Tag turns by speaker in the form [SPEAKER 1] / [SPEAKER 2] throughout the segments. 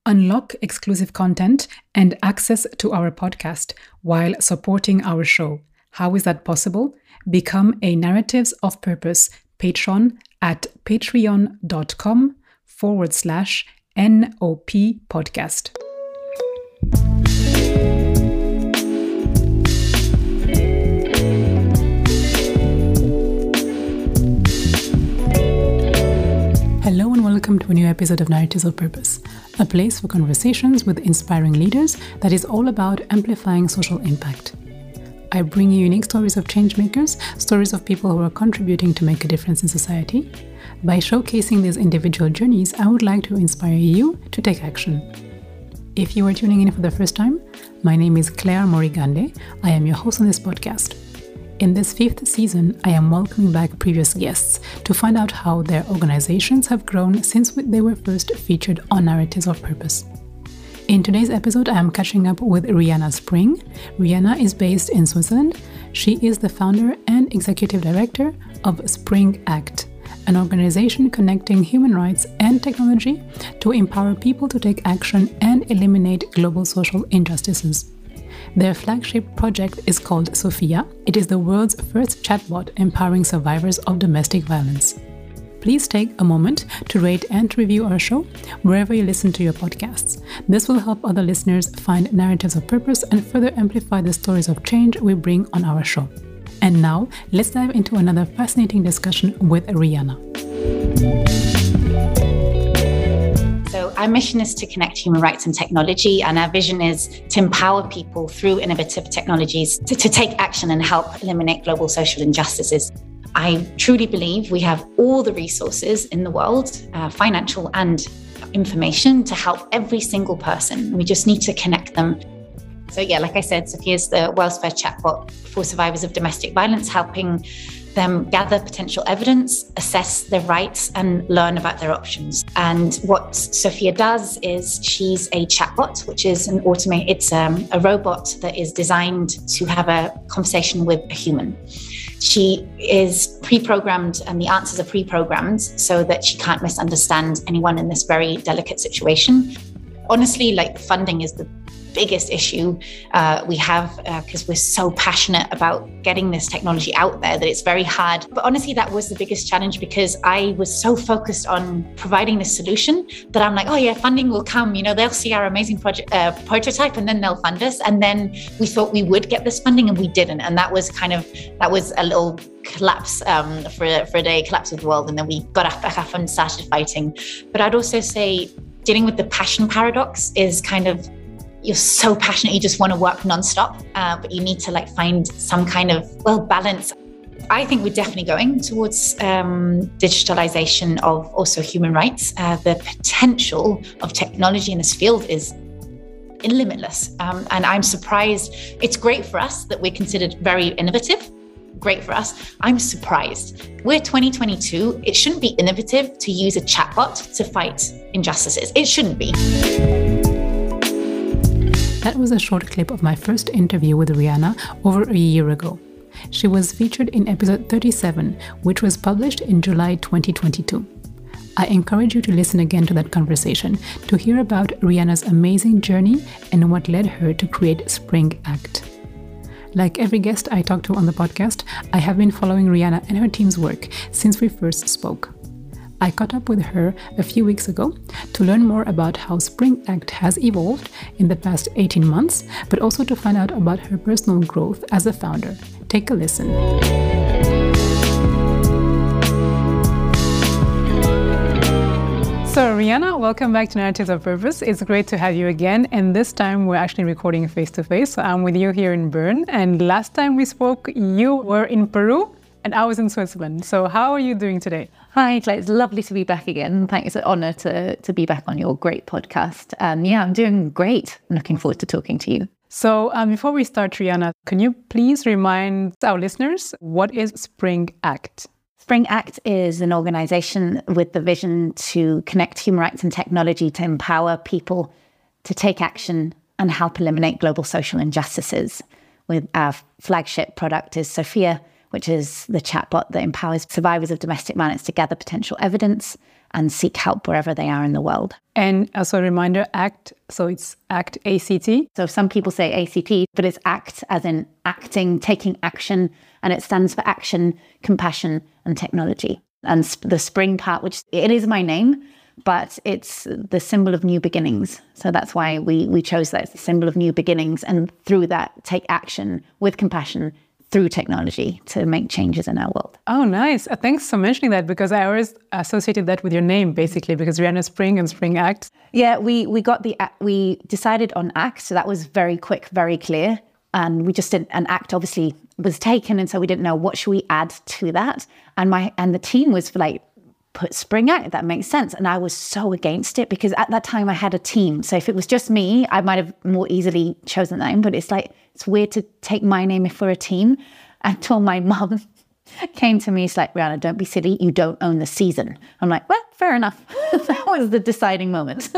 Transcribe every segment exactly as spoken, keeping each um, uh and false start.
[SPEAKER 1] Unlock exclusive content and access to our podcast while supporting our show. How is that possible? Become a Narratives of Purpose patron at patreon.com forward slash NOP podcast. Hello and welcome to a new episode of Narratives of Purpose, a place for conversations with inspiring leaders that is all about amplifying social impact. I bring you unique stories of changemakers, stories of people who are contributing to make a difference in society. By showcasing these individual journeys, I would like to inspire you to take action. If you are tuning in for the first time, my name is Claire Morigande. I am your host on this podcast. In this fifth season, I am welcoming back previous guests to find out how their organizations have grown since they were first featured on Narratives of Purpose. In today's episode, I am catching up with Rihanna Spring. Rihanna is based in Switzerland. She is the founder and executive director of Spring Act, an organization connecting human rights and technology to empower people to take action and eliminate global social injustices. Their flagship project is called Sophia. It is the world's first chatbot empowering survivors of domestic violence. Please take a moment to rate and review our show wherever you listen to your podcasts. This will help other listeners find Narratives of Purpose and further amplify the stories of change we bring on our show. And now, let's dive into another fascinating discussion with Rihanna.
[SPEAKER 2] So our mission is to connect human rights and technology, and our vision is to empower people through innovative technologies to, to take action and help eliminate global social injustices. I truly believe we have all the resources in the world, uh, financial and information, to help every single person. We just need to connect them. So yeah, like I said, Sophia is the world's first chatbot for survivors of domestic violence, helping them gather potential evidence, assess their rights, and learn about their options. And what Sophia does is she's a chatbot, which is an automate. It's um, a robot that is designed to have a conversation with a human. She is pre-programmed, and the answers are pre-programmed so that she can't misunderstand anyone in this very delicate situation. Honestly, like, funding is the biggest issue uh, we have because uh, we're so passionate about getting this technology out there that it's very hard. But honestly, that was the biggest challenge because I was so focused on providing this solution that I'm like, oh yeah, funding will come. You know, they'll see our amazing project uh, prototype and then they'll fund us. And then we thought we would get this funding and we didn't. And that was kind of, that was a little collapse um, for, for a day, collapse of the world. And then we got up, back up and started fighting. But I'd also say dealing with the passion paradox is kind of, you're so passionate, you just want to work nonstop, uh, but you need to like find some kind of, well, balance. I think we're definitely going towards um, digitalization of also human rights. Uh, the potential of technology in this field is limitless. Um, and I'm surprised. It's great for us that we're considered very innovative. Great for us. I'm surprised. We're twenty twenty-two. It shouldn't be innovative to use a chatbot to fight injustices. It shouldn't be.
[SPEAKER 1] That was a short clip of my first interview with Rihanna over a year ago. She was featured in episode thirty-seven, which was published in July twenty twenty-two. I encourage you to listen again to that conversation to hear about Rihanna's amazing journey and what led her to create Spring Act. Like every guest I talk to on the podcast, I have been following Rihanna and her team's work since we first spoke. I caught up with her a few weeks ago to learn more about how Spring Act has evolved in the past eighteen months, but also to find out about her personal growth as a founder. Take a listen. So Rihanna, welcome back to Narratives of Purpose. It's great to have you again, and this time we're actually recording face-to-face. So I'm with you here in Bern, and last time we spoke, you were in Peru, and I was in Switzerland. So how are you doing today?
[SPEAKER 3] Hi, Claire. It's lovely to be back again. Thanks. It's an honour to, to be back on your great podcast. And yeah, I'm doing great. I'm looking forward to talking to you.
[SPEAKER 1] So um, before we start, Rihanna, can you please remind our listeners, what is Spring Act?
[SPEAKER 3] Spring Act is an organisation with the vision to connect human rights and technology to empower people to take action and help eliminate global social injustices. With our flagship product is Sophia, which is the chatbot that empowers survivors of domestic violence to gather potential evidence, and seek help wherever they are in the world.
[SPEAKER 1] And also a reminder, ACT, so it's ACT, A C T.
[SPEAKER 3] So some people say A C T, but it's ACT as in acting, taking action, and it stands for action, compassion, and technology. And the spring part, which it is my name, but it's the symbol of new beginnings. So that's why we we chose that. It's the symbol of new beginnings. And through that, take action with compassion through technology to make changes in our world.
[SPEAKER 1] Oh, nice. Uh, thanks for mentioning that, because I always associated that with your name, basically, because Rihanna Spring and Spring Act.
[SPEAKER 3] Yeah, we we got the, we decided on ACT. So that was very quick, very clear. And we just did an ACT obviously was taken. And so we didn't know what should we add to that. And my and the team was like, put Spring Act, that makes sense. And I was so against it because at that time I had a team. So if it was just me, I might have more easily chosen that name. But it's like, it's weird to take my name for a team. Until my mum came to me, it's like, Rihanna, don't be silly. You don't own the season. I'm like, well, fair enough. That was the deciding moment.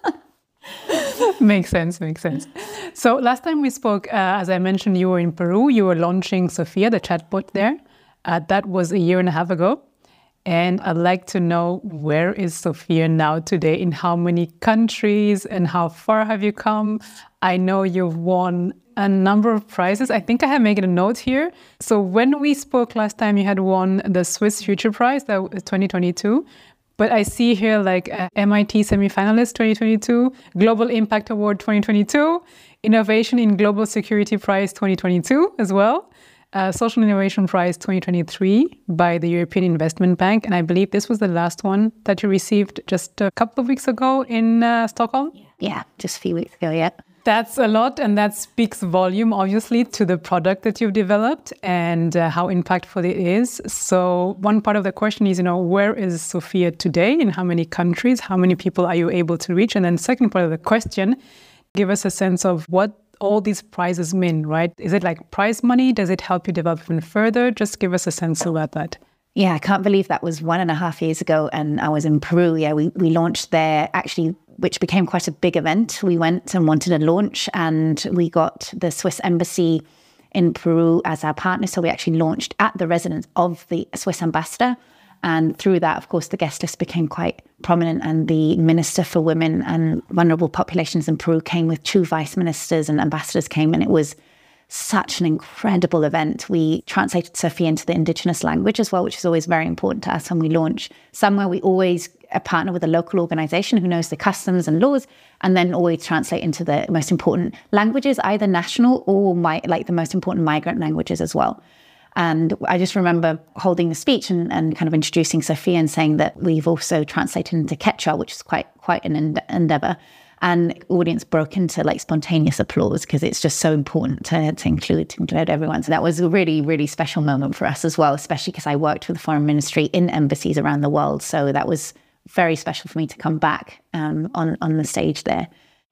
[SPEAKER 1] Makes sense, makes sense. So last time we spoke, uh, as I mentioned, you were in Peru. You were launching Sophia, the chatbot there. Uh, that was a year and a half ago. And I'd like to know, where is Sophia now today? In how many countries and how far have you come? I know you've won a number of prizes. I think I have made a note here. So when we spoke last time, you had won the Swiss Future Prize, that was twenty twenty-two. But I see here like uh, M I T semi-finalist twenty twenty-two, Global Impact Award twenty twenty-two, Innovation in Global Security Prize twenty twenty-two as well. Uh, Social Innovation Prize twenty twenty-three by the European Investment Bank. And I believe this was the last one that you received just a couple of weeks ago in uh, Stockholm.
[SPEAKER 3] Yeah, just a few weeks ago, yeah.
[SPEAKER 1] That's a lot. And that speaks volume, obviously, to the product that you've developed and uh, how impactful it is. So one part of the question is, you know, where is Sophia today? In how many countries? How many people are you able to reach? And then second part of the question, give us a sense of what all these prizes mean, right? Is it like prize money? Does it help you develop even further? Just give us a sense about that.
[SPEAKER 3] Yeah, I can't believe that was one and a half years ago and I was in Peru. Yeah, we, we launched there actually, which became quite a big event. We went and wanted a launch and we got the Swiss Embassy in Peru as our partner. So we actually launched at the residence of the Swiss ambassador. And through that, of course, the guest list became quite prominent. And the Minister for Women and Vulnerable Populations in Peru came with two vice ministers and ambassadors came. And it was such an incredible event. We translated Sophia into the indigenous language as well, which is always very important to us when we launch. Somewhere we always partner with a local organization who knows the customs and laws, and then always translate into the most important languages, either national or my, like the most important migrant languages as well. And I just remember holding the speech and, and kind of introducing Sophia and saying that we've also translated into Quechua, which is quite quite an ende- endeavor. And the audience broke into like spontaneous applause because it's just so important to, to include to include everyone. So that was a really, really special moment for us as well, especially because I worked with the foreign ministry in embassies around the world. So that was very special for me to come back um, on, on the stage there.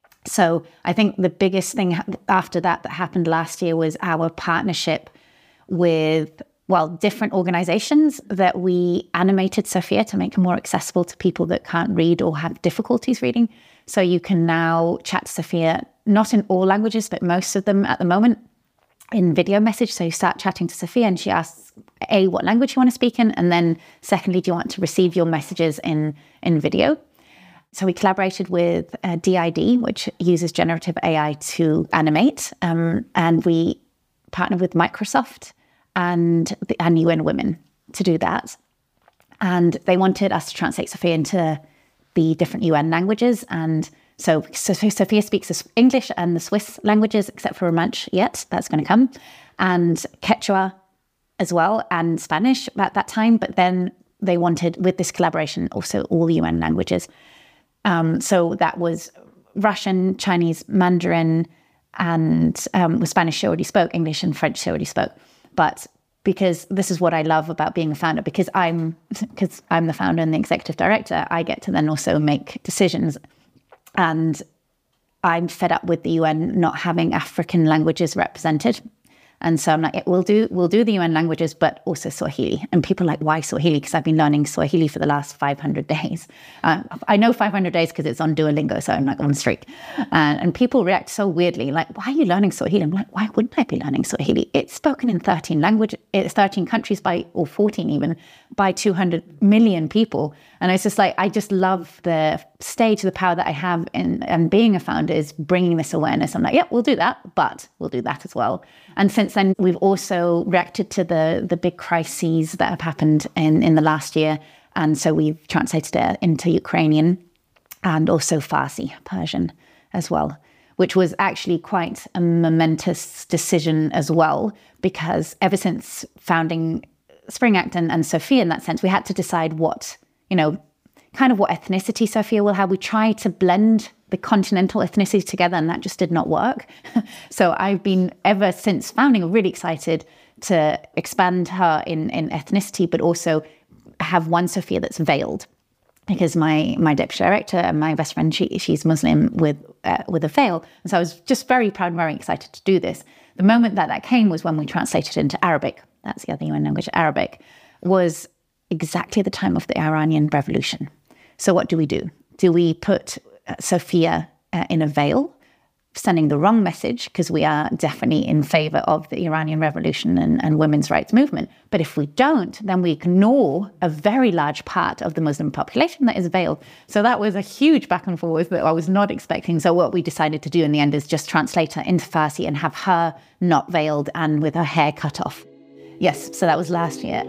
[SPEAKER 3] So I think the biggest thing after that that happened last year was our partnership with, well, different organizations that we animated Sophia to make it more accessible to people that can't read or have difficulties reading. So you can now chat to Sophia, not in all languages, but most of them at the moment, in video message. So you start chatting to Sophia and she asks, A, what language you want to speak in? And then secondly, do you want to receive your messages in, in video? So we collaborated with uh, D I D, which uses generative A I to animate. Um, and we partnered with Microsoft and the and U N Women to do that. And they wanted us to translate Sophia into the different U N languages. And so, so Sophia speaks English and the Swiss languages, except for Romansh yet. That's going to come. And Quechua as well, and Spanish at that time. But then they wanted, with this collaboration, also all U N languages. Um, so that was Russian, Chinese, Mandarin, and um, with Spanish she already spoke, English and French she already spoke. But because this is what I love about being a founder, because I'm because I'm the founder and the executive director, I get to then also make decisions. And I'm fed up with the U N not having African languages represented. And so I'm like, we'll do we'll do the U N languages, but also Swahili. And people are like, why Swahili? Because I've been learning Swahili for the last five hundred days. Uh, I know five hundred days because it's on Duolingo, so I'm like on streak. And, and people react so weirdly, like, why are you learning Swahili? I'm like, why wouldn't I be learning Swahili? It's spoken in thirteen languages, it's thirteen countries by, or fourteen even, by two hundred million people. And it's just like, I just love the stage, the power that I have in and being a founder is bringing this awareness. I'm like, yeah, we'll do that, but we'll do that as well. And since then, we've also reacted to the the big crises that have happened in, in the last year. And so we've translated it into Ukrainian and also Farsi, Persian as well, which was actually quite a momentous decision as well, because ever since founding Spring Act and, and Sophia, in that sense, we had to decide what, you know, kind of what ethnicity Sophia will have. We tried to blend the continental ethnicity together, and that just did not work. So I've been, ever since founding, really excited to expand her in, in ethnicity, but also have one Sophia that's veiled. Because my my deputy director and my best friend, she she's Muslim with uh, with a veil. And so I was just very proud and very excited to do this. The moment that that came was when we translated into Arabic. That's the other U N language, Arabic, was exactly the time of the Iranian Revolution. So what do we do? Do we put uh, Sophia uh, in a veil, sending the wrong message, because we are definitely in favor of the Iranian Revolution and, and women's rights movement. But if we don't, then we ignore a very large part of the Muslim population that is veiled. So that was a huge back and forth that I was not expecting. So what we decided to do in the end is just translate her into Farsi and have her not veiled and with her hair cut off. Yes, so that was last year.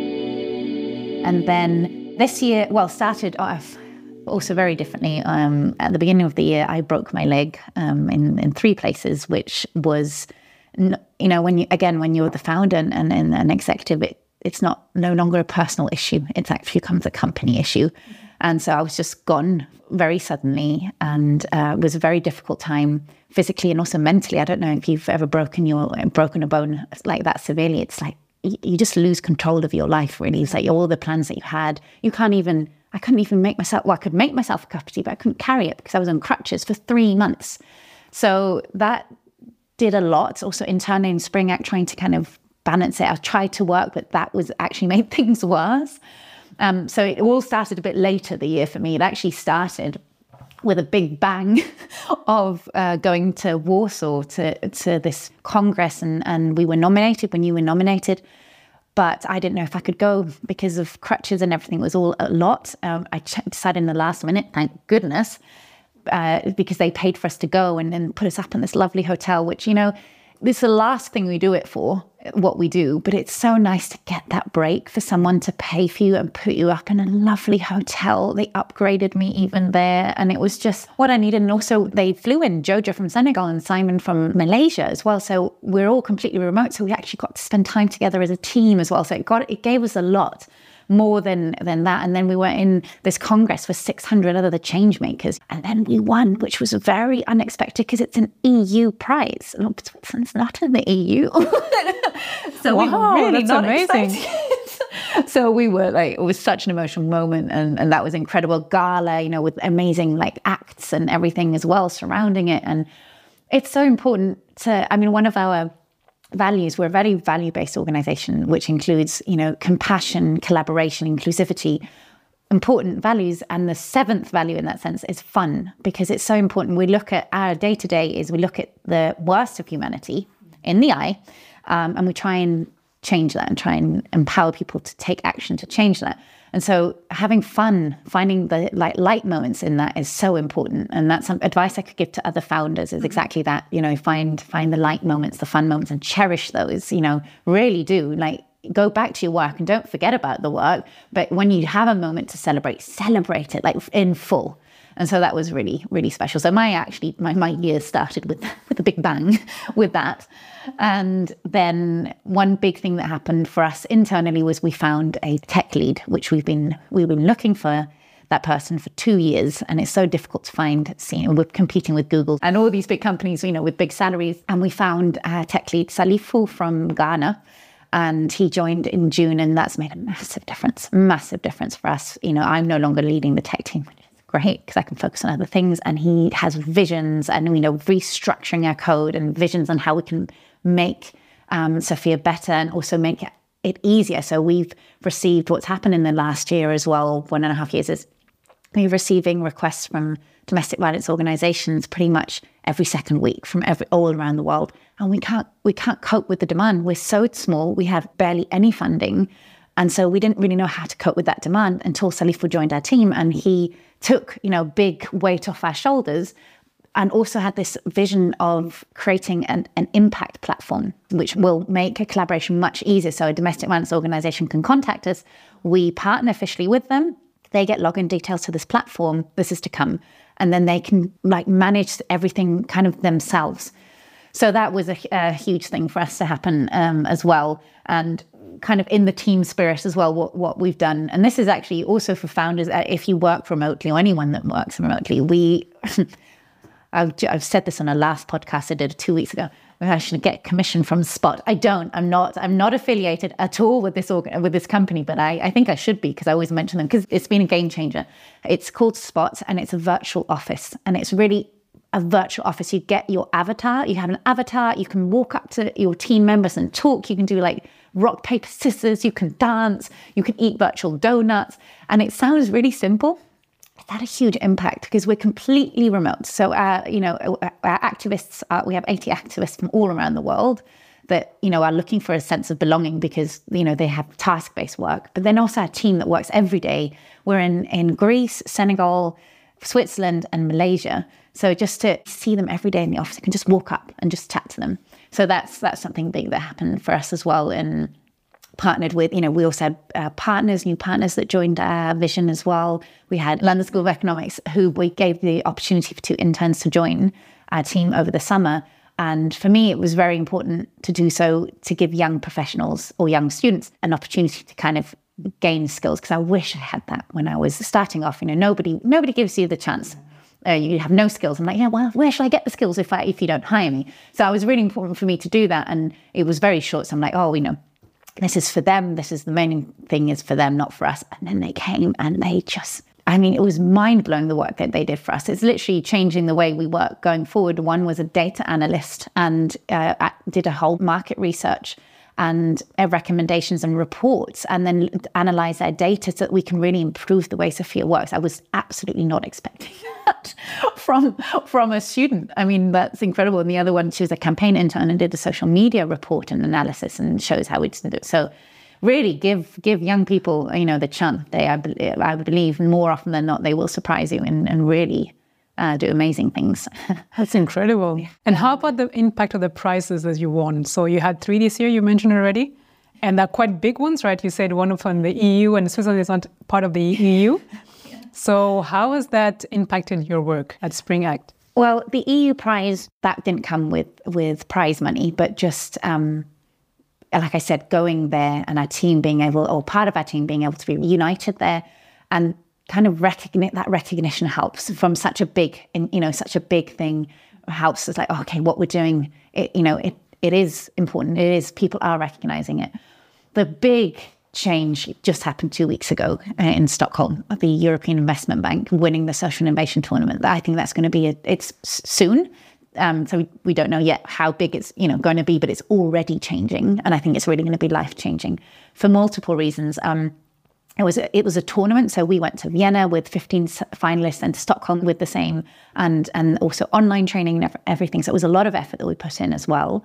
[SPEAKER 3] And then this year, well, started off also very differently. Um, at the beginning of the year, I broke my leg um, in, in three places, which was, you know, when you, again, when you're the founder and, and, and an executive, it, it's not no longer a personal issue. It actually becomes a company issue. And so I was just gone very suddenly, and uh, it was a very difficult time physically and also mentally. I don't know if you've ever broken your broken a bone like that severely. It's like you, you just lose control of your life, really. It's like all the plans that you had, you can't even, I couldn't even make myself, well, I could make myself a cup of tea, but I couldn't carry it because I was on crutches for three months. So that did a lot. Also internally in Spring Act, trying to kind of balance it. I tried to work, but that was actually made things worse. Um, so it all started a bit later the year for me. It actually started with a big bang of uh, going to Warsaw to to this Congress, and, and we were nominated when you were nominated. But I didn't know if I could go because of crutches and everything. It was all a lot. Um, I ch- decided in the last minute, thank goodness, uh, because they paid for us to go and then put us up in this lovely hotel, which, you know, this is the last thing we do it for, what we do, but it's so nice to get that break for someone to pay for you and put you up in a lovely hotel. They upgraded me even there, and it was just what I needed. And also they flew in Jojo from Senegal and Simon from Malaysia as well. So we're all completely remote. So we actually got to spend time together as a team as well. So it got it gave us a lot more than than that. And then we were in this Congress with six hundred other change makers. And then we won, which was very unexpected because it's an E U prize. Switzerland's not in the E U. So
[SPEAKER 1] wow,
[SPEAKER 3] we were really
[SPEAKER 1] that's
[SPEAKER 3] not
[SPEAKER 1] amazing.
[SPEAKER 3] excited. So we were like, it was such an emotional moment, and, and that was incredible. Gala, you know, with amazing like acts and everything as well surrounding it. And it's so important to, I mean, one of our values, we're a very value-based organization, which includes, you know, compassion, collaboration, inclusivity, important values. And the seventh value in that sense is fun, because it's so important. We look at our day-to-day is we look at the worst of humanity in the eye, um, and we try and change that and try and empower people to take action to change that. And so having fun, finding the like light moments in that is so important. And that's some advice I could give to other founders is exactly that, you know, find find the light moments, the fun moments, and cherish those, you know, really do. Like, go back to your work and don't forget about the work. But when you have a moment to celebrate, celebrate it like in full. And so that was really, really special. So my actually, my, my year started with, with a big bang with that. And then one big thing that happened for us internally was we found a tech lead, which we've been, we've been looking for that person for two years. And it's so difficult to find. See, we're competing with Google and all these big companies, you know, with big salaries. And we found a tech lead, Salifu from Ghana. And he joined in June, and that's made a massive difference, massive difference for us. You know, I'm no longer leading the tech team, which is great because I can focus on other things. And he has visions and, you know, restructuring our code and visions on how we can make um, Sophia better and also make it easier. So we've received, what's happened in the last year as well, one and a half years, is we're receiving requests from domestic violence organizations pretty much every second week from every all around the world. And we can't we can't cope with the demand. We're so small, we have barely any funding. And so we didn't really know how to cope with that demand until Salifou joined our team, and he took, you know, big weight off our shoulders and also had this vision of creating an, an impact platform, which will make a collaboration much easier. So a domestic violence organization can contact us. We partner officially with them. They get login details to this platform. This is to come. And then they can like manage everything kind of themselves. So that was a, a huge thing for us to happen um, as well. And kind of in the team spirit as well, what, what we've done. And this is actually also for founders, uh, if you work remotely or anyone that works remotely, we... I've, I've said this on a last podcast I did two weeks ago. I should get commission from Spot. I don't. I'm not. I'm not affiliated at all with this organ, with this company, but I, I think I should be because I always mention them because it's been a game changer. It's called Spot, and it's a virtual office, and it's really a virtual office. You get your avatar. You have an avatar. You can walk up to your team members and talk. You can do like rock, paper, scissors. You can dance. You can eat virtual donuts, and it sounds really simple. It's had a huge impact because we're completely remote. So, uh, you know, our activists, are, we have eighty activists from all around the world that, you know, are looking for a sense of belonging because, you know, they have task-based work. But then also our team that works every day. We're in, in Greece, Senegal, Switzerland, and Malaysia. So just to see them every day in the office, I can just walk up and just chat to them. So that's that's something big that happened for us as well. And partnered with, you know, we also had uh, partners, new partners that joined our vision as well. We had London School of Economics, who we gave the opportunity for two interns to join our team over the summer. And for me, it was very important to do so, to give young professionals or young students an opportunity to kind of gain skills, because I wish I had that when I was starting off. You know, nobody nobody gives you the chance. Uh, you have no skills. I'm like, yeah, well, where should I get the skills if I if you don't hire me? So it was really important for me to do that. And it was very short. So I'm like, oh, you know, this is for them. This is the main thing is for them, not for us. And then they came and they just, I mean, it was mind-blowing the work that they did for us. It's literally changing the way we work going forward. One was a data analyst and uh, did a whole market research and uh, recommendations and reports, and then analyze their data so that we can really improve the way Sophia works. I was absolutely not expecting that from, from a student. I mean, that's incredible. And the other one, she was a campaign intern and did a social media report and analysis and shows how we did it. So really give give young people, you know, the chance. They, I, I believe more often than not, they will surprise you and, and really uh, do amazing things.
[SPEAKER 1] That's incredible. Yeah. And how about the impact of the prizes that you won? So you had three this year, you mentioned already, and they're quite big ones, right? You said one from the E U, and Switzerland is not part of the E U. Yeah. So how has that impacted your work at Spring Act?
[SPEAKER 3] Well, the E U prize, that didn't come with, with prize money, but just... Um, like I said, going there and our team being able, or part of our team being able to be united there, and kind of recognize that recognition helps from such a big, you know, such a big thing helps. It's like, oh, okay, what we're doing, it, you know, it it is important. It is, people are recognizing it. The big change just happened two weeks ago in Stockholm, the European Investment Bank winning the Social Innovation Tournament. I think that's going to be, a, it's soon. Um, so we, we don't know yet how big it's, you know, going to be, but it's already changing, and I think it's really going to be life changing for multiple reasons. Um, it was a, it was a tournament, so we went to Vienna with fifteen finalists and to Stockholm with the same, and and also online training and everything. So it was a lot of effort that we put in as well,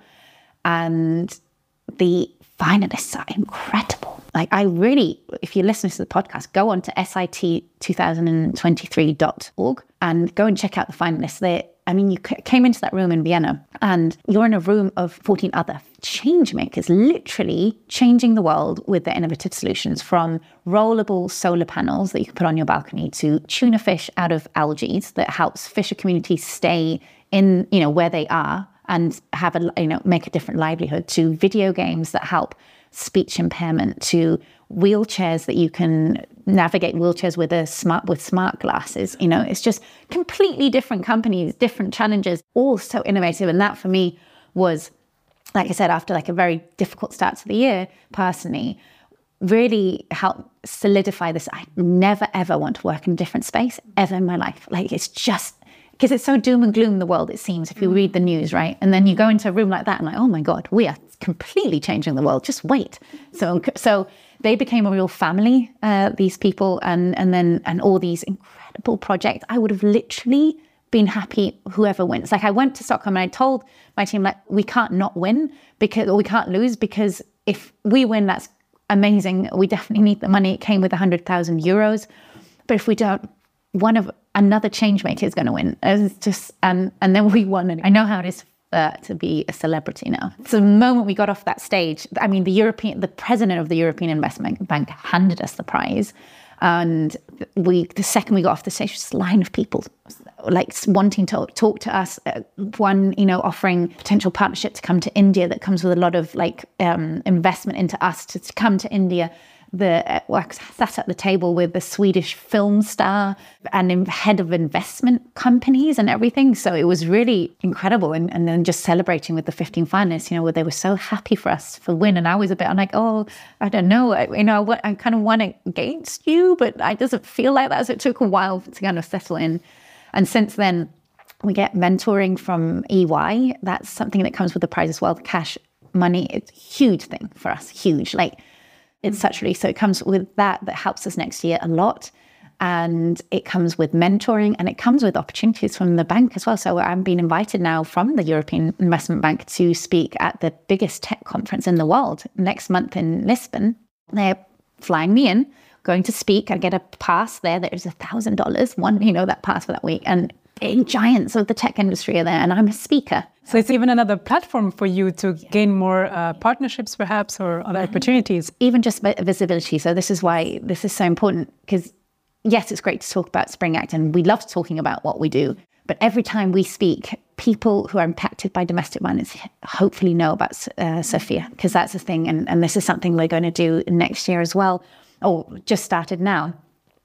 [SPEAKER 3] and the finalists are incredible. Like, I really, if you listen to the podcast, go on to sit twenty twenty-three dot org and go and check out the finalists. They, I mean, you came into that room in Vienna and you're in a room of fourteen other change makers, literally changing the world with their innovative solutions, from rollable solar panels that you can put on your balcony to tuna fish out of algae that helps fisher communities stay in, you know, where they are and have a, you know, make a different livelihood, to video games that help speech impairment, to wheelchairs that you can navigate wheelchairs with a smart with smart glasses. You know, it's just completely different companies, different challenges, all so innovative. And that for me was, like I said, after like a very difficult start to the year, personally, really helped solidify this. I never ever want to work in a different space ever in my life. Like, it's just because it's so doom and gloom, the world, it seems, if you read the news, right? And then you go into a room like that and like, oh my God, we are completely changing the world. Just wait. So, so they became a real family, uh, these people, and and then and all these incredible projects. I would have literally been happy whoever wins. Like I went to Stockholm and I told my team, like, we can't not win because, or we can't lose, because if we win, that's amazing. We definitely need the money. It came with one hundred thousand euros. But if we don't, one of another change maker is going to win. It's just, and and then we won. And I know how it is uh, to be a celebrity now. So the moment we got off that stage, I mean, the European, the president of the European Investment Bank handed us the prize. And we, the second we got off the stage, this line of people like wanting to talk to us. Uh, one, you know, offering potential partnership to come to India that comes with a lot of like um, investment into us to, to come to India. The uh, well, I sat at the table with the Swedish film star and head of investment companies and everything. So it was really incredible. And, and then just celebrating with the fifteen finalists, you know, where they were so happy for us for win. And I was a bit, I'm like, oh, I don't know. I, you know, I, I kind of won against you, but I doesn't feel like that. So it took a while to kind of settle in. And since then, we get mentoring from E Y. That's something that comes with the prize as well. The cash money, it's a huge thing for us, huge. Like, it's such really, so it comes with that, that helps us next year a lot. And it comes with mentoring and it comes with opportunities from the bank as well. So I'm being invited now from the European Investment Bank to speak at the biggest tech conference in the world next month in Lisbon. They're flying me in, going to speak. I get a pass there. There's a thousand dollars, one, you know, that pass for that week. And big giants of the tech industry are there. And I'm a speaker.
[SPEAKER 1] So it's even another platform for you to gain more uh, partnerships, perhaps, or other opportunities.
[SPEAKER 3] Even just visibility. So this is why this is so important, because yes, it's great to talk about Spring Act and we love talking about what we do. But every time we speak, people who are impacted by domestic violence hopefully know about uh, Sophia, because that's a thing. And, and this is something we're going to do next year as well, or just started now,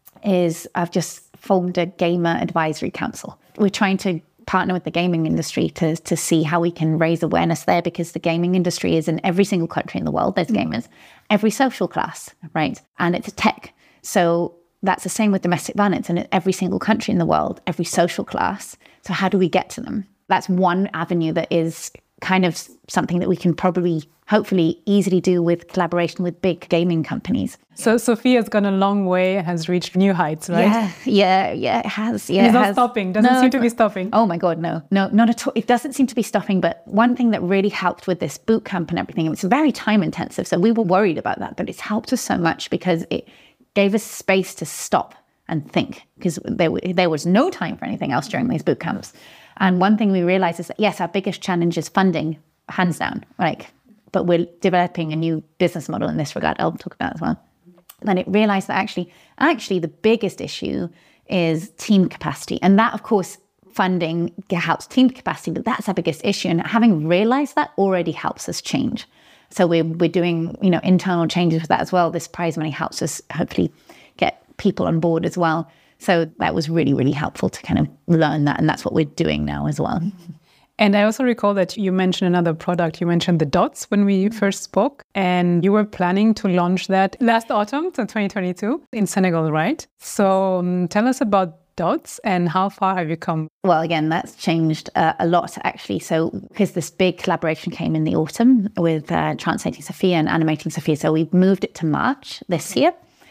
[SPEAKER 3] is I've just formed a gamer advisory council. We're trying to partner with the gaming industry to to see how we can raise awareness there, because the gaming industry is in every single country in the world. There's gamers, every social class, right? And it's a tech. So that's the same with domestic violence, and in every single country in the world, every social class. So how do we get to them? That's one avenue that is kind of something that we can probably, hopefully, easily do with collaboration with big gaming companies.
[SPEAKER 1] So Sophia's gone a long way, has reached new heights, right?
[SPEAKER 3] Yeah, yeah, yeah, it has. Yeah,
[SPEAKER 1] it's
[SPEAKER 3] it
[SPEAKER 1] not
[SPEAKER 3] has.
[SPEAKER 1] stopping. Doesn't
[SPEAKER 3] no,
[SPEAKER 1] seem to be stopping.
[SPEAKER 3] Oh my God, no, no, not at all. It doesn't seem to be stopping. But one thing that really helped with this boot camp and everything, it's very time intensive. So we were worried about that, but it's helped us so much because it gave us space to stop and think, because there, there was no time for anything else during these boot camps. And one thing we realized is that, yes, our biggest challenge is funding, hands down, like, but we're developing a new business model in this regard. I'll talk about it as well. Then it realized that actually, actually the biggest issue is team capacity. And that, of course, funding helps team capacity, but that's our biggest issue. And having realized that already helps us change. So we're, we're doing, you know, internal changes with that as well. This prize money helps us hopefully get people on board as well. So that was really, really helpful to kind of learn that. And that's what we're doing now as well.
[SPEAKER 1] And I also recall that you mentioned another product. You mentioned the Dots when we first spoke. And you were planning to launch that last autumn, so twenty twenty-two, in Senegal, right? So um, tell us about Dots and how far have you come?
[SPEAKER 3] Well, again, that's changed uh, a lot, actually. So because this big collaboration came in the autumn with uh, Translating Sophia and Animating Sophia. So we moved it to March this year.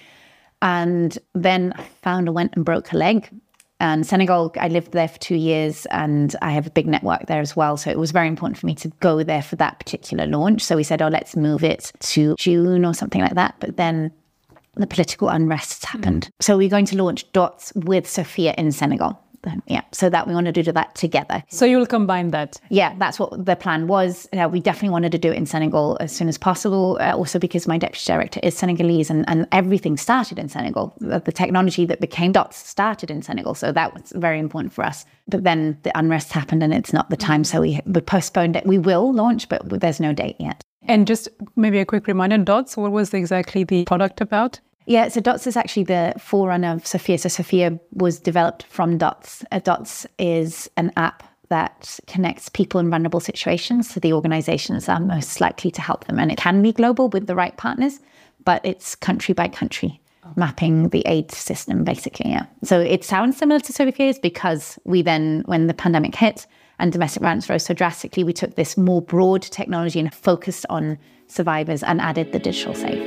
[SPEAKER 3] And then I found I went and broke a leg. And Senegal, I lived there for two years and I have a big network there as well. So it was very important for me to go there for that particular launch. So we said, oh, let's move it to June or something like that. But then the political unrest happened. Mm. So we're going to launch Dots with Sophia in Senegal. Yeah, so that we wanted to do that together.
[SPEAKER 1] So you'll combine that?
[SPEAKER 3] Yeah, that's what the plan was. Uh, we definitely wanted to do it in Senegal as soon as possible, uh, also because my deputy director is Senegalese and, and everything started in Senegal. The, the technology that became Dots started in Senegal, so that was very important for us. But then the unrest happened and it's not the time, so we, we postponed it. We will launch, but there's no date yet.
[SPEAKER 1] And just maybe a quick reminder, Dots, what was exactly the product about?
[SPEAKER 3] Yeah, so Dots is actually the forerunner of Sophia. So Sophia was developed from Dots. Uh, Dots is an app that connects people in vulnerable situations to the organizations that are most likely to help them. And it can be global with the right partners, but it's country by country, oh. mapping the aid system, basically, yeah. So it sounds similar to Sophia's because we then, when the pandemic hit, and domestic violence rose so drastically, we took this more broad technology and focused on survivors and added the digital safe.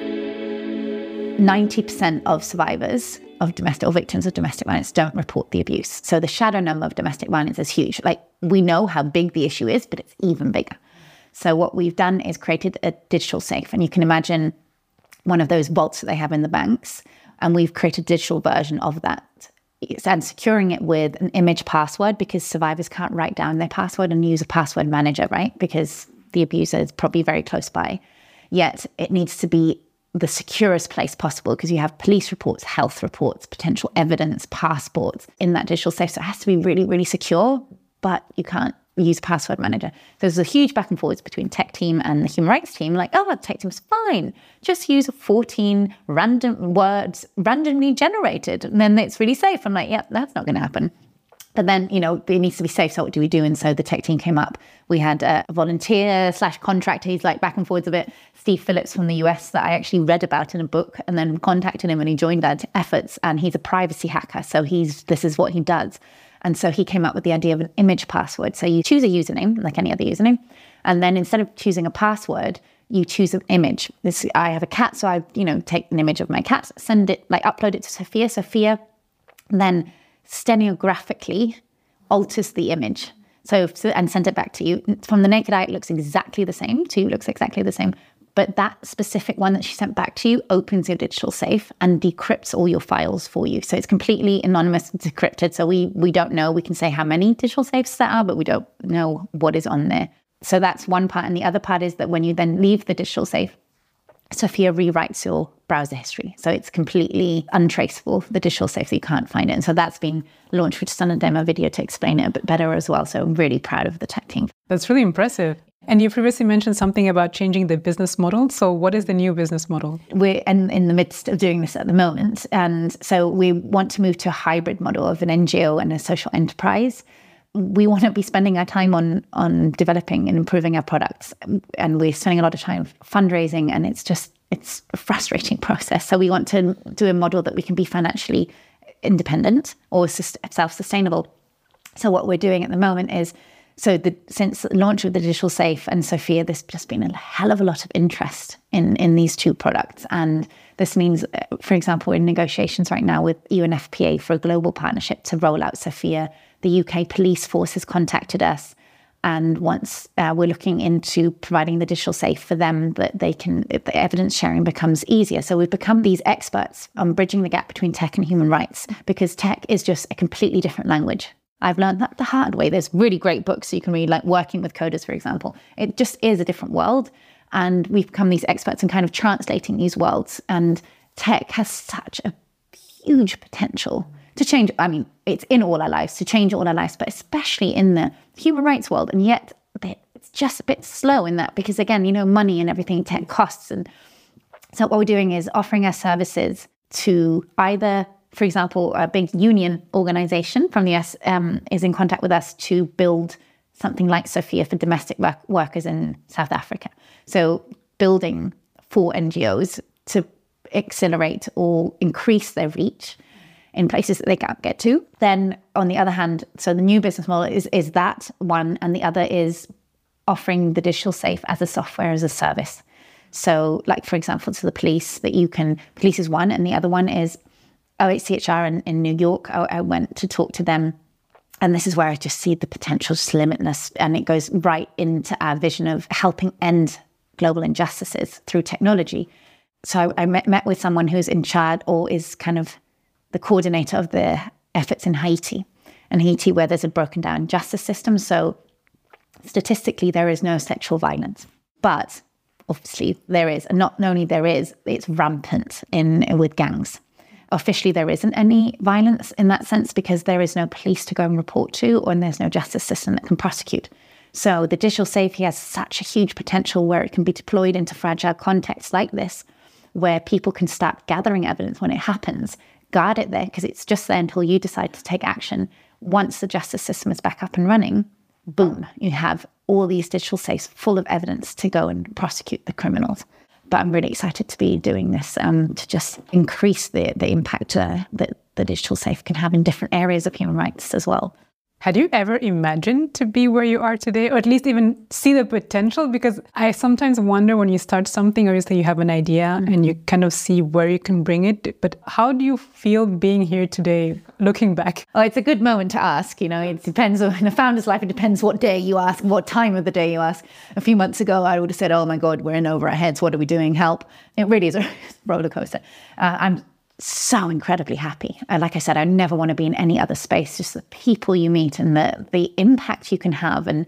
[SPEAKER 3] ninety percent of survivors of domestic or victims of domestic violence don't report the abuse. So the shadow number of domestic violence is huge. Like, we know how big the issue is, but it's even bigger. So what we've done is created a digital safe. And you can imagine one of those vaults that they have in the banks. And we've created a digital version of that and securing it with an image password, because survivors can't write down their password and use a password manager, right? Because the abuser is probably very close by. Yet it needs to be the securest place possible, because you have police reports, health reports, potential evidence, passports in that digital safe. So it has to be really, really secure, but you can't use a password manager. So there's a huge back and forwards between tech team and the human rights team. Like, oh, the tech team's fine. Just use fourteen random words randomly generated, and then it's really safe. I'm like, yeah, that's not going to happen. But then, you know, it needs to be safe. So what do we do? And so the tech team came up. We had a volunteer slash contractor. He's like back and forwards a bit. Steve Phillips from the U S that I actually read about in a book, and then contacted him and he joined our efforts. And he's a privacy hacker. So he's this is what he does. And so he came up with the idea of an image password. So you choose a username, like any other username. And then instead of choosing a password, you choose an image. This, I have a cat, so I, you know, take an image of my cat, send it, like upload it to Sophia. Sophia then stenographically alters the image. So, and send it back to you. From the naked eye, it looks exactly the same. To you, it looks exactly the same. But that specific one that she sent back to you opens your digital safe and decrypts all your files for you. So it's completely anonymous, decrypted. So we we don't know. We can say how many digital safes there are, but we don't know what is on there. So that's one part. And the other part is that when you then leave the digital safe, Sophia rewrites your browser history. So it's completely untraceable, the digital safe, that you can't find it. And so that's been launched. We've just done a demo video to explain it a bit better as well. So I'm really proud of the tech team.
[SPEAKER 1] That's really impressive. And you previously mentioned something about changing the business model. So what is the new business model?
[SPEAKER 3] We're in, in the midst of doing this at the moment. And so we want to move to a hybrid model of an N G O and a social enterprise. We want to be spending our time on, on developing and improving our products. And we're spending a lot of time fundraising, and it's just, it's a frustrating process. So we want to do a model that we can be financially independent or self-sustainable. So what we're doing at the moment is, So the, since the launch of the digital safe and Sophia, there's just been a hell of a lot of interest in, in these two products. And this means, for example, we're in negotiations right now with U N F P A for a global partnership to roll out Sophia. The U K police force has contacted us. And once uh, we're looking into providing the digital safe for them, that they can, the evidence sharing becomes easier. So we've become these experts on bridging the gap between tech and human rights, because tech is just a completely different language. I've learned that the hard way. There's really great books you can read, like Working with Coders, for example. It just is a different world. And we've become these experts in kind of translating these worlds. And tech has such a huge potential to change. I mean, it's in all our lives, to change all our lives, but especially in the human rights world. And yet it's just a bit slow in that, because again, you know, money and everything tech costs. And so what we're doing is offering our services to either, for example, a big union organization from the U S um, is in contact with us to build something like Sophia for domestic work workers in South Africa. So building for N G Os to accelerate or increase their reach in places that they can't get to. Then on the other hand, so the new business model is, is that one, and the other is offering the digital safe as a software as a service. So like, for example, to the police, that you can, police is one, and the other one is O H C H R in, in New York. I, I went to talk to them, and this is where I just see the potential is limitless, and it goes right into our vision of helping end global injustices through technology. So I, I met, met with someone who's in charge, or is kind of the coordinator of the efforts in Haiti, and Haiti, where there's a broken down justice system. So statistically, there is no sexual violence, but obviously there is, and not only there is, it's rampant in with gangs. Officially, there isn't any violence in that sense, because there is no police to go and report to, and there's no justice system that can prosecute. So the digital safe has such a huge potential where it can be deployed into fragile contexts like this, where people can start gathering evidence when it happens, guard it there, because it's just there until you decide to take action. Once the justice system is back up and running, boom, you have all these digital safes full of evidence to go and prosecute the criminals. But I'm really excited to be doing this um, to just increase the, the impact uh, that the digital safe can have in different areas of human rights as well.
[SPEAKER 1] Had you ever imagined to be where you are today, or at least even see the potential? Because I sometimes wonder when you start something, obviously you have an idea mm-hmm. and you kind of see where you can bring it. But how do you feel being here today, looking back?
[SPEAKER 3] Oh, it's a good moment to ask. You know, it depends on, in a founder's life, it depends what day you ask, what time of the day you ask. A few months ago, I would have said, oh my God, we're in over our heads. What are we doing? Help. It really is a roller coaster. Uh, I'm so incredibly happy. Uh, like I said, I never want to be in any other space, just the people you meet and the, the impact you can have. And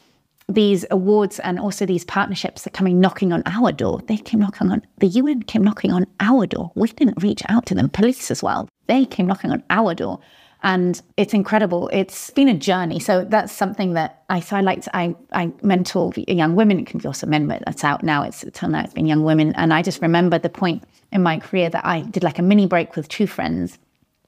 [SPEAKER 3] these awards and also these partnerships that are coming knocking on our door. They came knocking on, the U N came knocking on our door. We didn't reach out to them, police as well. They came knocking on our door. And it's incredible. It's been a journey. So that's something that I, so I like to, I, I mentor young women. It can be also men, but that's out now. It's until now it's been young women. And I just remember the point in my career that I did like a mini break with two friends,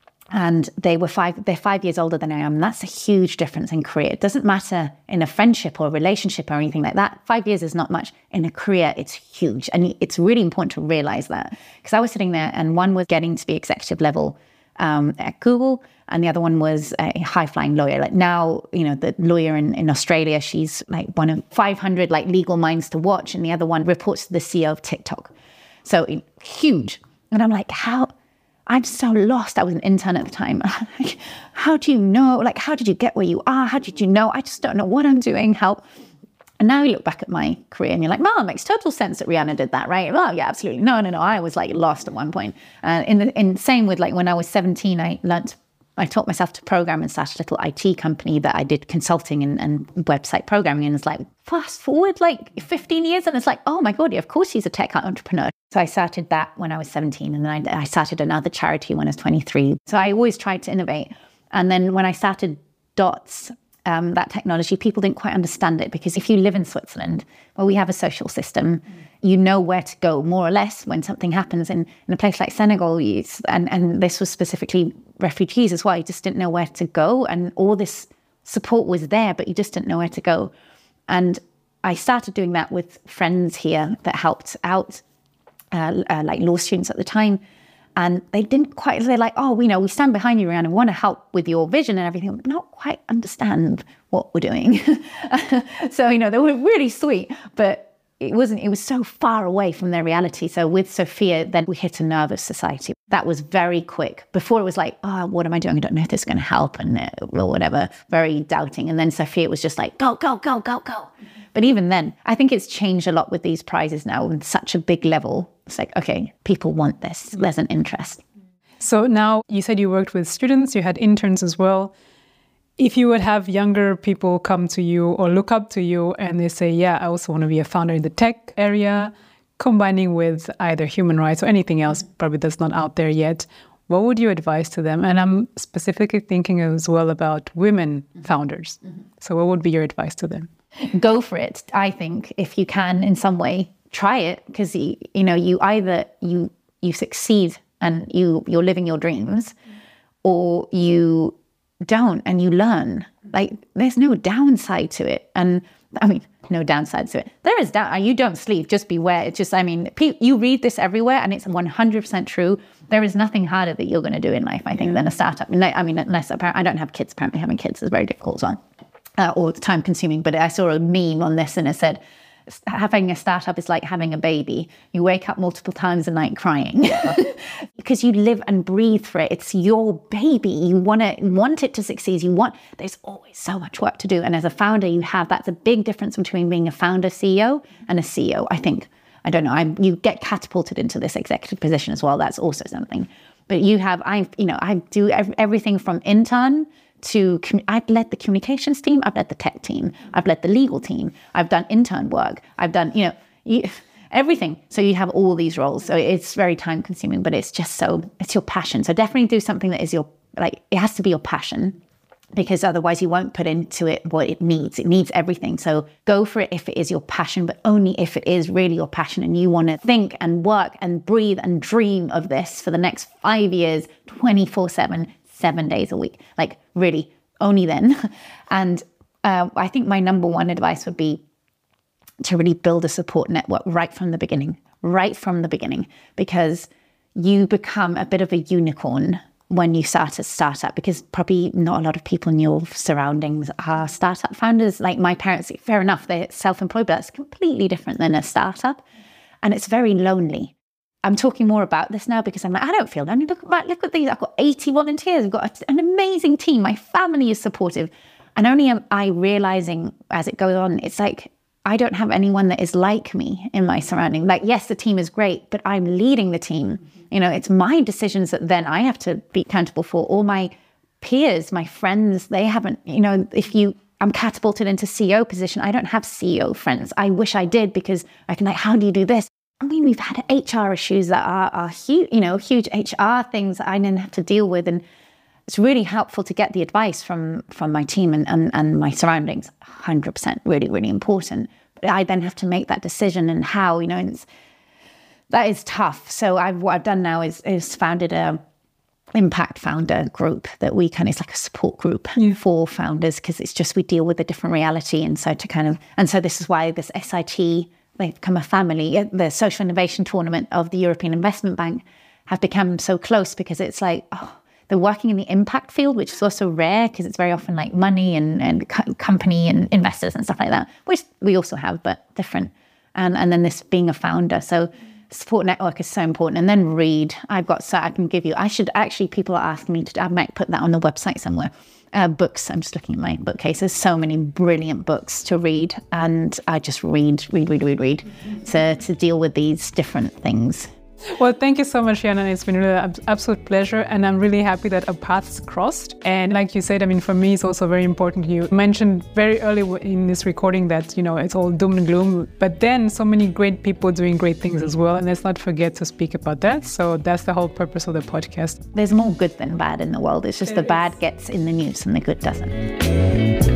[SPEAKER 3] and they were five, they're five years older than I am. And that's a huge difference in career. It doesn't matter in a friendship or a relationship or anything like that. Five years is not much. In a career, it's huge. And it's really important to realize that, because I was sitting there and one was getting to be executive level um, at Google, and the other one was a high-flying lawyer. Like now, you know, the lawyer in, in Australia, she's like one of five hundred like legal minds to watch, and the other one reports to the C E O of TikTok. So huge. And I'm like, how? I'm so lost. I was an intern at the time. Like, how do you know? Like, how did you get where you are? How did you know? I just don't know what I'm doing. Help. And now you look back at my career and you're like, well, it makes total sense that Rihanna did that, right? Well, yeah, absolutely. No, no, no. I was like lost at one point. And uh, in the in same with like when I was seventeen, I learned, I taught myself to program and started a little I T company that I did consulting and, and website programming. And it's like, fast forward like fifteen years. And it's like, oh my God, yeah, of course he's a tech entrepreneur. So I started that when I was seventeen. And then I, I started another charity when I was twenty-three. So I always tried to innovate. And then when I started Dots, Um, that technology, people didn't quite understand it, because if you live in Switzerland, well, we have a social system, mm. you know where to go more or less when something happens. In, in a place like Senegal, you, and, and this was specifically refugees as well, you just didn't know where to go. And all this support was there, but you just didn't know where to go. And I started doing that with friends here that helped out, uh, uh, like law students at the time. And they didn't quite, they're like, oh, we know, we stand behind you, Rihanna, and want to help with your vision and everything, but not quite understand what we're doing. So, you know, they were really sweet, but it wasn't, it was so far away from their reality. So with Sophia, then we hit a nerve of society. That was very quick. Before it was like, oh, what am I doing? I don't know if this is going to help, and uh, or whatever, very doubting. And then Sophia was just like, go, go, go, go, go. But even then, I think it's changed a lot with these prizes now on such a big level. It's like, okay, people want this. There's an interest.
[SPEAKER 1] So now you said you worked with students, you had interns as well. If you would have younger people come to you or look up to you and they say, yeah, I also want to be a founder in the tech area, combining with either human rights or anything else, probably that's not out there yet, what would you advise to them? And I'm specifically thinking as well about women founders. Mm-hmm. So what would be your advice to them?
[SPEAKER 3] Go for it. I think if you can in some way, try it, because you, you know, you either you you succeed and you you're living your dreams, or you don't and you learn. Like there's no downside to it. And I mean, no downside to it. There is down. You don't sleep. Just beware. It's just, I mean, pe- you read this everywhere, and it's one hundred percent true. There is nothing harder that you're going to do in life, I think, yeah. than a startup. I mean, unless apparently I don't have kids. Apparently, having kids is very difficult as well. Uh, or time consuming, but I saw a meme on this and it said, having a startup is like having a baby. You wake up multiple times a night crying because you live and breathe for it. It's your baby. You want to want it to succeed. You want, there's always so much work to do. And as a founder, you have, that's a big difference between being a founder C E O and a C E O, I think. I don't know. I'm, you get catapulted into this executive position as well. That's also something. But you have, I, you know, I do ev- everything from intern to, I've led the communications team, I've led the tech team, I've led the legal team, I've done intern work, I've done, you know, you, everything. So you have all these roles. So it's very time consuming, but it's just so, it's your passion. So definitely do something that is your, like, it has to be your passion, because otherwise you won't put into it what it needs. It needs everything. So go for it if it is your passion, but only if it is really your passion and you want to think and work and breathe and dream of this for the next five years, twenty-four seven, seven days a week, like really only then. And uh, I think my number one advice would be to really build a support network right from the beginning, right from the beginning, because you become a bit of a unicorn when you start a startup, because probably not a lot of people in your surroundings are startup founders. Like my parents, fair enough, they're self-employed, but that's completely different than a startup. And it's very lonely. I'm talking more about this now because I'm like, I don't feel lonely. Look at, look at these. I've got eighty volunteers. I've got an amazing team. My family is supportive. And only am I realizing as it goes on, it's like, I don't have anyone that is like me in my surrounding. Like, yes, the team is great, but I'm leading the team. You know, it's my decisions that then I have to be accountable for. All my peers, my friends, they haven't, you know, if you, I'm catapulted into C E O position. I don't have C E O friends. I wish I did, because I can like, how do you do this? I mean, we've had H R issues that are, are huge, you know, huge H R things that I didn't have to deal with. And it's really helpful to get the advice from, from my team and, and, and my surroundings. one hundred percent really, really important. But I then have to make that decision, and how, you know, it's, that is tough. So I've, what I've done now is, is founded a impact founder group that we kind of, it's like a support group yeah. for founders, because it's just, we deal with a different reality. And so to kind of, and so this is why this S I T, they've become a family. The Social Innovation Tournament of the European Investment Bank have become so close, because it's like, oh, they're working in the impact field, which is also rare, because it's very often like money and, and co- company and investors and stuff like that, which we also have, but different. And and then this being a founder. So support network is so important. And then read. I've got, so I can give you, I should actually, people are asking me to, I might put that on the website somewhere. Uh, books. I'm just looking at my bookcase. There's so many brilliant books to read, and I just read, read, read, read, read to, to deal with these different things.
[SPEAKER 1] Well, thank you so much, Rhiannon. It's been really an absolute pleasure, and I'm really happy that our paths crossed. And like you said, I mean, for me, it's also very important. You mentioned very early in this recording that, you know, it's all doom and gloom, but then so many great people doing great things as well. And let's not forget to speak about that. So that's the whole purpose of the podcast.
[SPEAKER 3] There's more good than bad in the world. It's just there the is. Bad gets in the news and the good doesn't.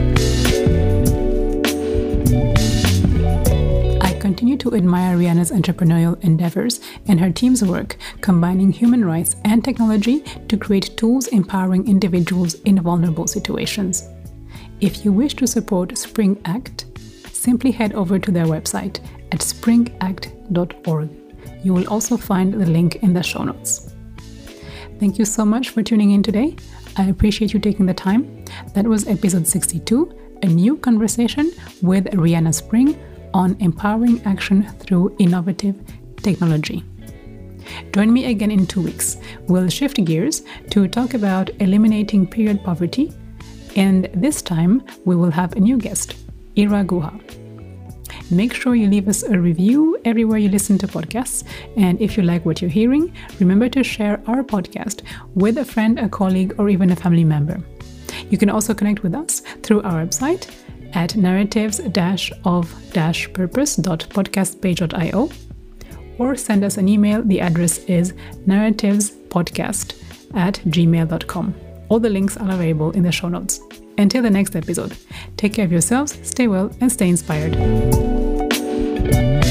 [SPEAKER 1] Continue to admire Rhiannon's entrepreneurial endeavors and her team's work, combining human rights and technology to create tools empowering individuals in vulnerable situations. If you wish to support Spring Act, simply head over to their website at spring act dot org. You will also find the link in the show notes. Thank you so much for tuning in today. I appreciate you taking the time. That was episode sixty-two, a new conversation with Rhiannon Spring on empowering action through innovative technology. Join me again in two weeks. We'll shift gears to talk about eliminating period poverty, and this time we will have a new guest, Ira Guha. Make sure you leave us a review everywhere you listen to podcasts, and if you like what you're hearing, remember to share our podcast with a friend, a colleague, or even a family member. You can also connect with us through our website at narratives of purpose dot podcastpage dot io, or send us an email. The address is narrativespodcast at gmail dot com. All the links are available in the show notes. Until the next episode, take care of yourselves, stay well, and stay inspired.